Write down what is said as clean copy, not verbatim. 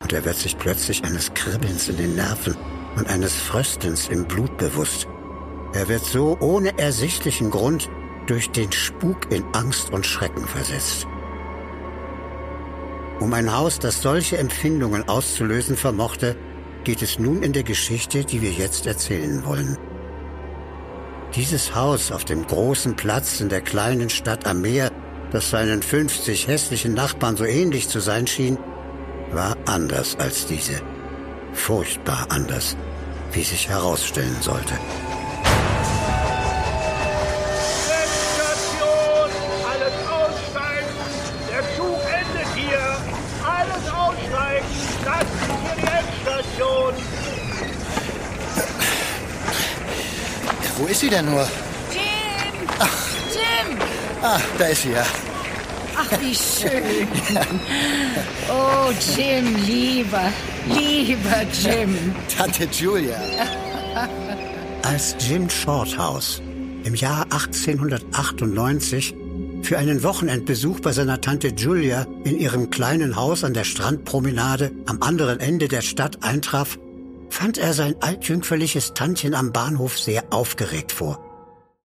und er wird sich plötzlich eines Kribbelns in den Nerven und eines Fröstelns im Blut bewusst. Er wird so ohne ersichtlichen Grund durch den Spuk in Angst und Schrecken versetzt. Um ein Haus, das solche Empfindungen auszulösen vermochte, geht es nun in der Geschichte, die wir jetzt erzählen wollen. Dieses Haus auf dem großen Platz in der kleinen Stadt am Meer, das seinen 50 hässlichen Nachbarn so ähnlich zu sein schien, war anders als diese. Furchtbar anders, wie sich herausstellen sollte. Endstation! Alles aussteigen! Der Zug endet hier! Alles aussteigen! Das ist hier die Endstation! Wo ist sie denn nur? Jim! Jim! Ah, da ist sie ja. Ach, wie schön. Oh, Jim, lieber Jim. Tante Julia. Als Jim Shorthouse im Jahr 1898 für einen Wochenendbesuch bei seiner Tante Julia in ihrem kleinen Haus an der Strandpromenade am anderen Ende der Stadt eintraf, fand er sein altjüngferliches Tantchen am Bahnhof sehr aufgeregt vor.